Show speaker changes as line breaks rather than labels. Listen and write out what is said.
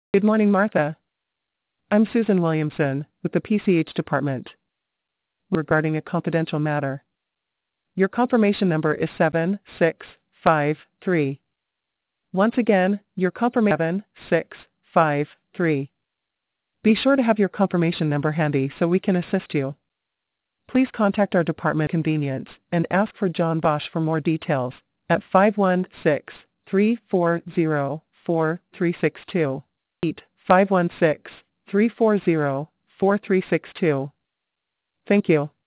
Good morning, Martha. I'm Susan Williamson with the PCH department regarding a confidential matter. Your confirmation number is 7653. Once again, your confirmation 7653. Be sure to have your confirmation number handy so we can assist you. Please contact our department convenience and ask for John Bosch for more details at 516-340-4362. 516-340-4362. Thank you.